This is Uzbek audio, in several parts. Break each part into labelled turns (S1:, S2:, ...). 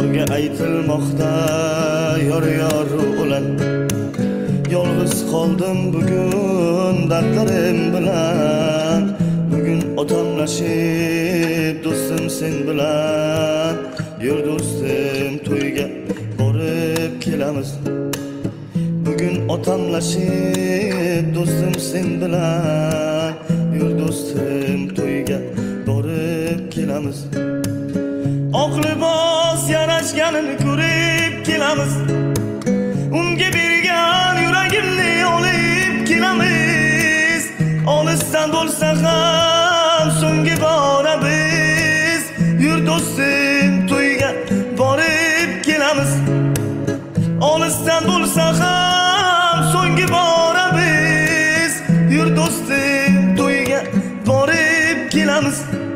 S1: Dilga aytilmoqda yor o'lan. Yolg'iz qoldim bugun dardlarim bilan. Bugun otamlashib do'stim sen bilan. Yur do'stim to'yga borib kelamiz. Bugun otamlashib do'stim sen bilan. Yur do'stim to'yga borib kelamiz. Oq libos yarashganini ko'rib kelamiz. Unga bergan yuragimni olib kelamiz. Olisdan bo'lsa ham so'nggi bora biz. Yur do'stim to'yga borib kelamiz. Olisdan bo'lsa ham so'nggi bora biz. Yur do'stim to'yga borib kelamiz.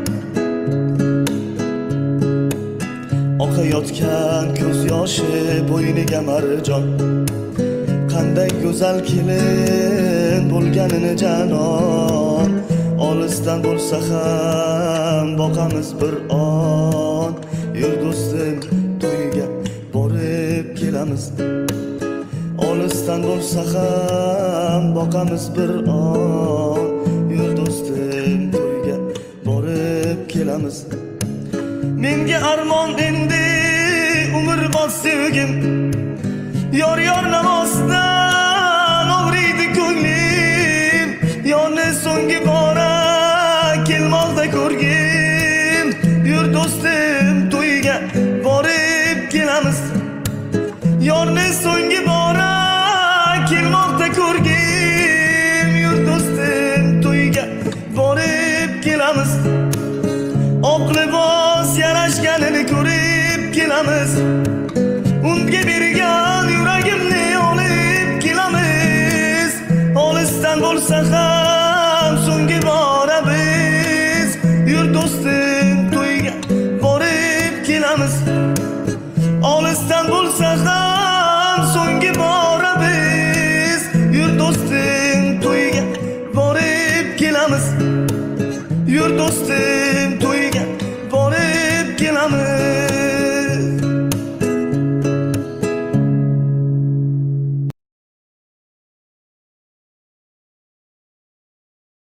S1: Oqayotgan ko'z yoshi bo'yniga marjon. Qanday go'zal kelin bo'lganini janon. Olisdan bo'lsa ham boqamiz bir on. Yur do'stim to'yga borib kelamiz. Olisdan bo'lsa ham boqamiz bir on. Yur do'stim to'yga borib kelamiz. Menga armon endi umrbod sevgim. Yor namozdan og'riydi ko'nglim. Yorni so'nggi bora kelmoqda ko'rgim. Yur do'stim to'yga borib kelamiz. Yorni so'nggi bora kelmoqda ko'rgim. Yur do'stim to'yga borib kelamiz. Oq libos yarashganini ko'rib kelamiz. Unga bergan yuragimni olib kelamiz. Olisdan bo'lsa ham so'nggi bora biz. Yur do'stim to'yga borib kelamiz.